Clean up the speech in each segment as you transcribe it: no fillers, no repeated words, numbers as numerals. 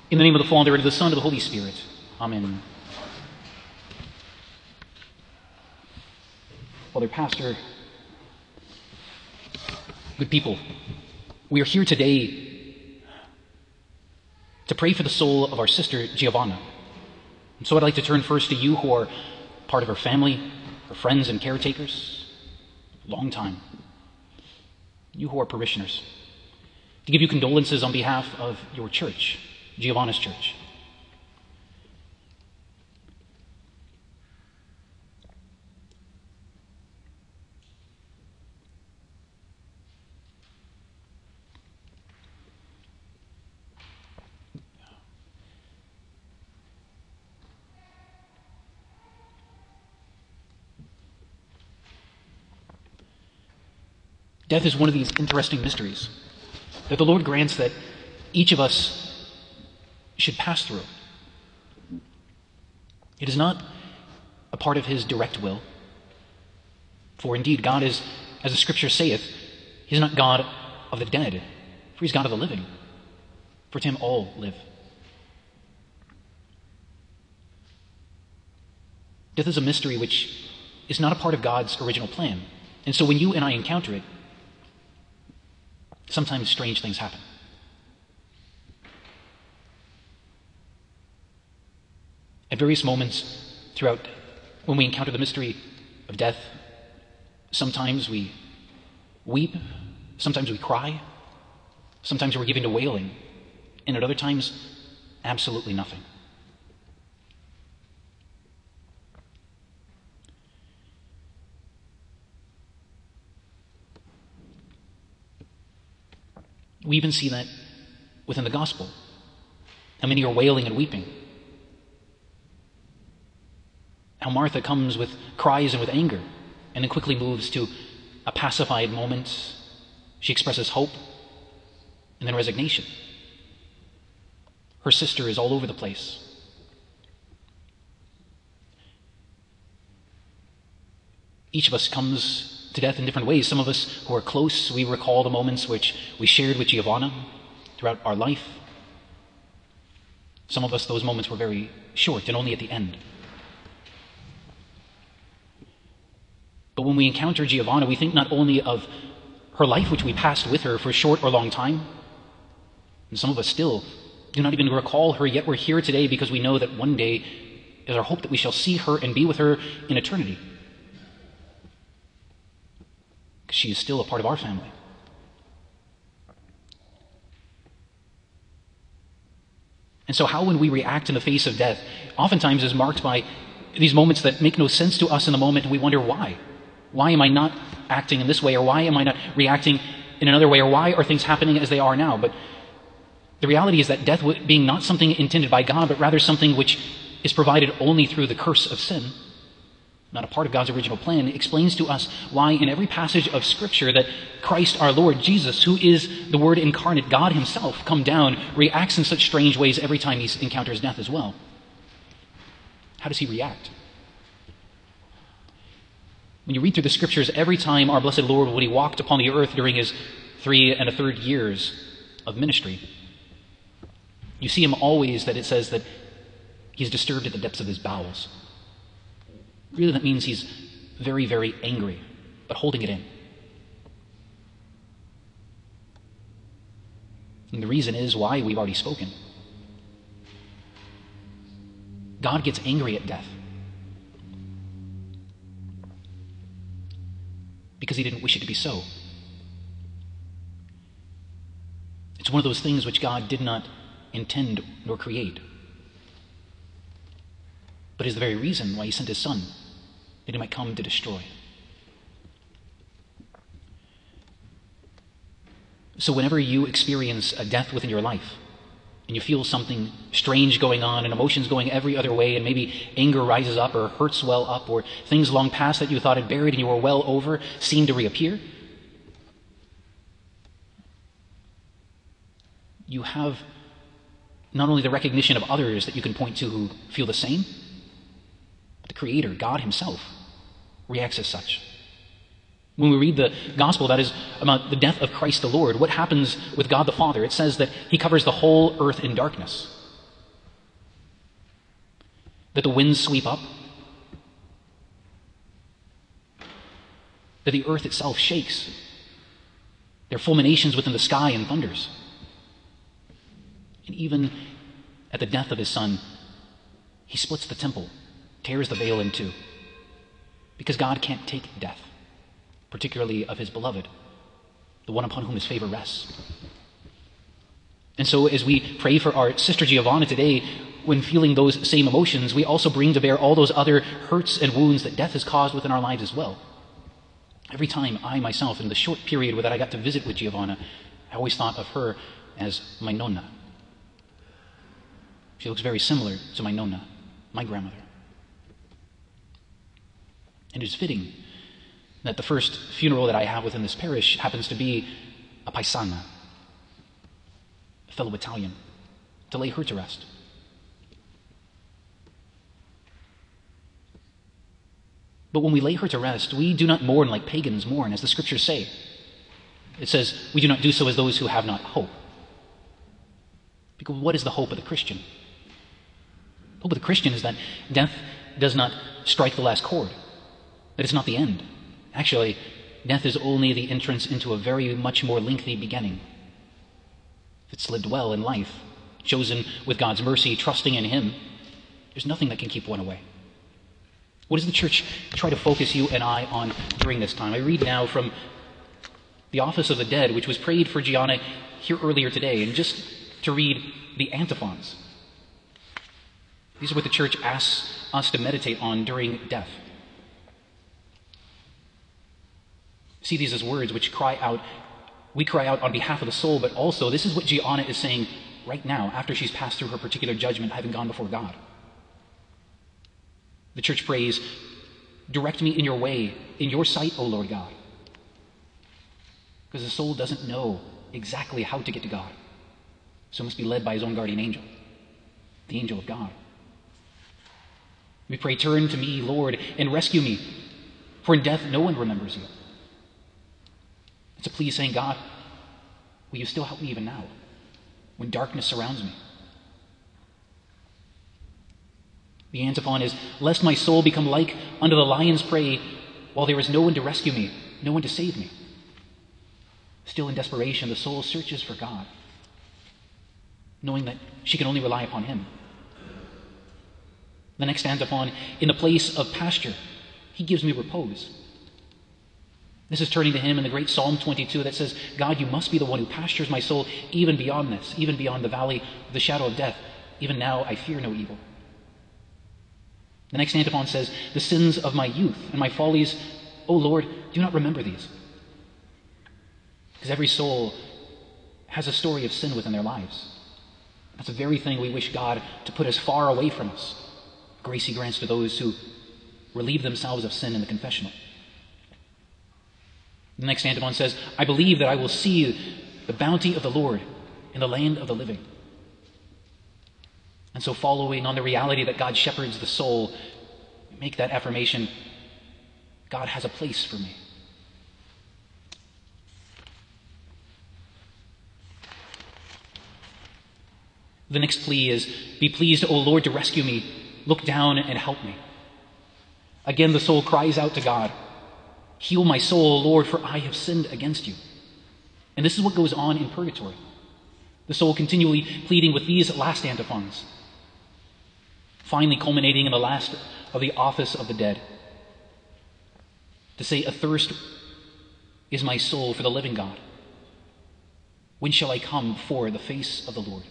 In the name of the Father, and of the Son, and of the Holy Spirit. Amen. Father Pastor, good people, we are here today to pray for the soul of our sister Giovanna. And so I'd like to turn first to you who are part of her family, her friends and caretakers, long time. You who are parishioners, to give you condolences on behalf of your church, Giovanna's church. Death is one of these interesting mysteries that the Lord grants that each of us should pass through. It is not a part of his direct will. For indeed, God is, as the scripture saith, he is not God of the dead, for he is God of the living. For to him all live. Death is a mystery which is not a part of God's original plan. And so when you and I encounter it, sometimes strange things happen. At various moments throughout when we encounter the mystery of death, sometimes we weep, sometimes we cry, sometimes we're given to wailing, and at other times, absolutely nothing. We even see that within the gospel. How many are wailing and weeping? How Martha comes with cries and with anger, and then quickly moves to a pacified moment. She expresses hope, and then resignation. Her sister is all over the place. Each of us comes to death in different ways. Some of us who are close, we recall the moments which we shared with Giovanna throughout our life. Some of us, those moments were very short and only at the end. But when we encounter Giovanna, we think not only of her life, which we passed with her for a short or long time, and some of us still do not even recall her, yet we're here today because we know that one day is our hope that we shall see her and be with her in eternity. Because she is still a part of our family. And so how when we react in the face of death, oftentimes is marked by these moments that make no sense to us in the moment, and we wonder why. Why am I not acting in this way, or why am I not reacting in another way, or why are things happening as they are now? But the reality is that death being not something intended by God, but rather something which is provided only through the curse of sin, not a part of God's original plan, explains to us why in every passage of Scripture that Christ our Lord, Jesus, who is the Word incarnate, God himself come down, reacts in such strange ways every time he encounters death as well. How does he react? When you read through the Scriptures, every time our blessed Lord, when he walked upon the earth during his 3 1/3 years of ministry, you see him always that it says that he's disturbed at the depths of his bowels. Really, that means he's very, very angry, but holding it in. And the reason is why we've already spoken. God gets angry at death because he didn't wish it to be so. It's one of those things which God did not intend nor create. But is the very reason why he sent his Son, that he might come to destroy. So whenever you experience a death within your life, and you feel something strange going on, and emotions going every other way, and maybe anger rises up, or hurts well up, or things long past that you thought had buried and you were well over seem to reappear, you have not only the recognition of others that you can point to who feel the same, but the Creator, God himself, reacts as such. When we read the gospel that is about the death of Christ the Lord, what happens with God the Father? It says that he covers the whole earth in darkness. that the winds sweep up, that the earth itself shakes. There are fulminations within the sky and thunders. And even at the death of his son, he splits the temple, tears the veil in two, because God can't take death, particularly of his beloved, the one upon whom his favor rests. And so as we pray for our sister Giovanna today, when feeling those same emotions, we also bring to bear all those other hurts and wounds that death has caused within our lives as well. Every time I myself, in the short period that I got to visit with Giovanna, I always thought of her as my nonna. She looks very similar to my nonna, my grandmother. And it is fitting that the first funeral that I have within this parish happens to be a paisana, a fellow Italian, to lay her to rest. But when we lay her to rest, we do not mourn like pagans mourn, as the scriptures say. It says, we do not do so as those who have not hope. Because what is the hope of the Christian? The hope of the Christian is that death does not strike the last chord, that it's not the end. Actually, death is only the entrance into a very much more lengthy beginning. If it's lived well in life, chosen with God's mercy, trusting in him, there's nothing that can keep one away. What does the church try to focus you and I on during this time? I read now from the Office of the Dead, which was prayed for Giovanna here earlier today, and just to read the antiphons. These are what the church asks us to meditate on during death. See these as words which we cry out on behalf of the soul, but also this is what Giovanna is saying right now, after she's passed through her particular judgment, having gone before God. The church prays, direct me in your way, in your sight, O Lord God. Because the soul doesn't know exactly how to get to God. So it must be led by his own guardian angel, the angel of God. We pray, turn to me, Lord, and rescue me, for in death no one remembers you. It's a plea saying, God, will you still help me even now, when darkness surrounds me? The antiphon is, lest my soul become like unto the lion's prey, while there is no one to rescue me, no one to save me. Still in desperation, the soul searches for God, knowing that she can only rely upon him. The next antiphon, in the place of pasture, he gives me repose. This is turning to him in the great Psalm 22 that says, God, you must be the one who pastures my soul even beyond this, even beyond the valley of the shadow of death. Even now I fear no evil. The next antiphon says, the sins of my youth and my follies, O Lord, do not remember these. Because every soul has a story of sin within their lives. That's the very thing we wish God to put as far away from us. Grace he grants to those who relieve themselves of sin in the confessional. The next antiphon says, I believe that I will see the bounty of the Lord in the land of the living. And so following on the reality that God shepherds the soul, make that affirmation, God has a place for me. The next plea is, be pleased, O Lord, to rescue me. Look down and help me. Again, the soul cries out to God, heal my soul, O Lord, for I have sinned against you. And this is what goes on in purgatory. The soul continually pleading with these last antiphons, finally culminating in the last of the Office of the Dead, to say, athirst is my soul for the living God. When shall I come before the face of the Lord?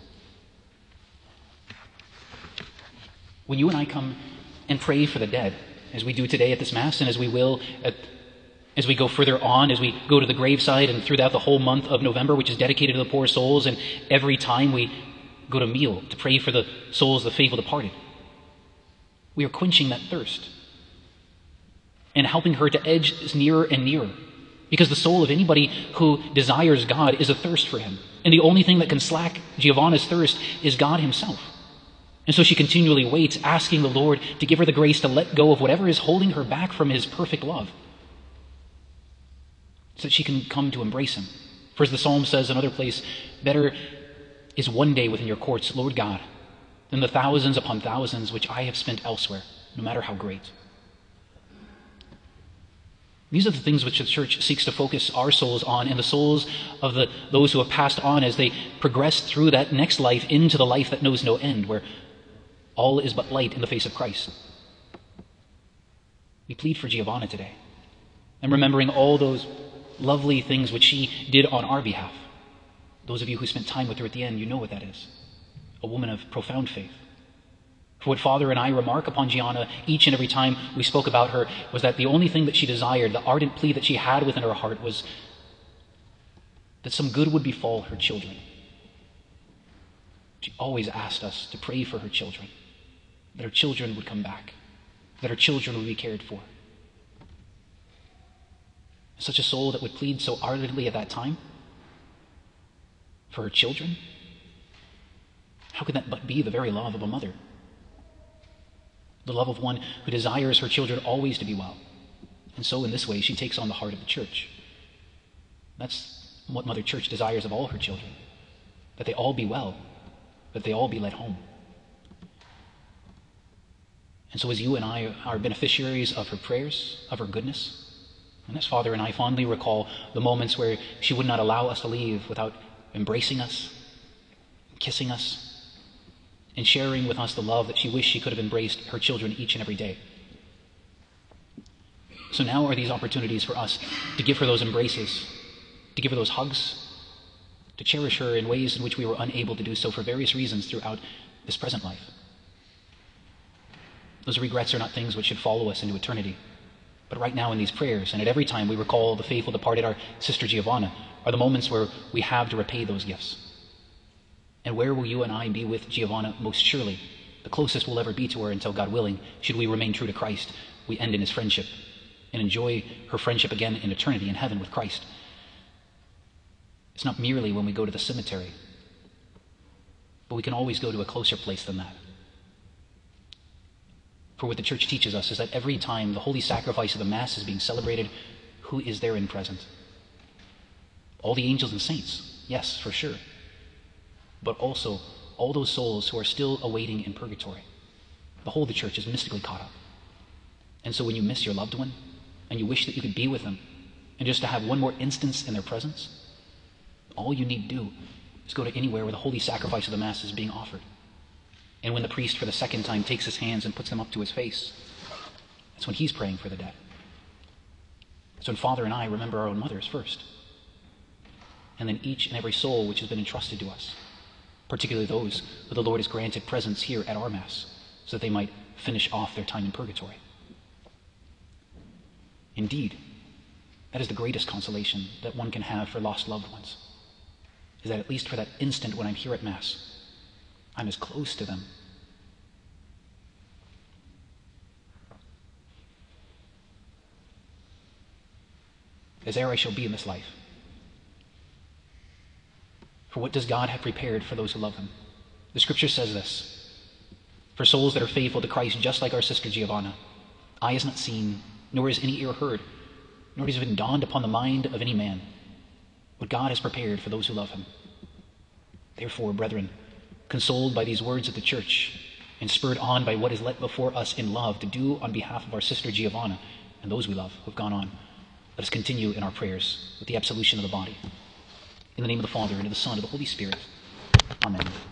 When you and I come and pray for the dead, as we do today at this Mass, and as we will as we go further on, as we go to the graveside and throughout the whole month of November, which is dedicated to the poor souls, and every time we go to meal to pray for the souls of the faithful departed, we are quenching that thirst and helping her to edge nearer and nearer. Because the soul of anybody who desires God is athirst for him. And the only thing that can slack Giovanna's thirst is God himself. And so she continually waits, asking the Lord to give her the grace to let go of whatever is holding her back from his perfect love, so that she can come to embrace him. For as the Psalm says in another place, better is one day within your courts, Lord God, than the thousands upon thousands which I have spent elsewhere, no matter how great. These are the things which the church seeks to focus our souls on, and the souls of those who have passed on as they progress through that next life into the life that knows no end, where all is but light in the face of Christ. We plead for Giovanna today, and remembering all those lovely things which she did on our behalf. Those of you who spent time with her at the end, you know what that is. A woman of profound faith. For what Father and I remark upon Giovanna each and every time we spoke about her was that the only thing that she desired, the ardent plea that she had within her heart, was that some good would befall her children. She always asked us to pray for her children, that her children would come back, that her children would be cared for. Such a soul that would plead so ardently at that time for her children, how could that but be the very love of a mother? The love of one who desires her children always to be well. And so in this way, she takes on the heart of the church. That's what Mother Church desires of all her children, that they all be well, that they all be led home. And so as you and I are beneficiaries of her prayers, of her goodness, and as Father and I fondly recall the moments where she would not allow us to leave without embracing us, kissing us, and sharing with us the love that she wished she could have embraced her children each and every day. So now are these opportunities for us to give her those embraces, to give her those hugs, to cherish her in ways in which we were unable to do so for various reasons throughout this present life. Those regrets are not things which should follow us into eternity. But right now in these prayers, and at every time we recall the faithful departed, our sister Giovanna, are the moments where we have to repay those gifts. And where will you and I be with Giovanna most surely? The closest we'll ever be to her until, God willing, should we remain true to Christ, we end in his friendship and enjoy her friendship again in eternity in heaven with Christ. It's not merely when we go to the cemetery, but we can always go to a closer place than that. For what the church teaches us is that every time the holy sacrifice of the Mass is being celebrated, who is therein present? All the angels and saints, yes, for sure. But also all those souls who are still awaiting in purgatory. The whole of the church is mystically caught up. And so when you miss your loved one, and you wish that you could be with them, and just to have one more instance in their presence, all you need to do is go to anywhere where the holy sacrifice of the Mass is being offered. And when the priest for the second time takes his hands and puts them up to his face, that's when he's praying for the dead. That's when Father and I remember our own mothers first. And then each and every soul which has been entrusted to us, particularly those who the Lord has granted presence here at our Mass, so that they might finish off their time in purgatory. Indeed, that is the greatest consolation that one can have for lost loved ones, is that at least for that instant when I'm here at Mass, I'm as close to them as e'er I shall be in this life. For what does God have prepared for those who love him? The scripture says this: for souls that are faithful to Christ, just like our sister Giovanna, eye has not seen, nor has any ear heard, nor has it been dawned upon the mind of any man, what God has prepared for those who love him. Therefore, brethren, consoled by these words of the church, and spurred on by what is let before us in love to do on behalf of our sister Giovanna and those we love who have gone on, let us continue in our prayers with the absolution of the body. In the name of the Father, and of the Son, and of the Holy Spirit. Amen.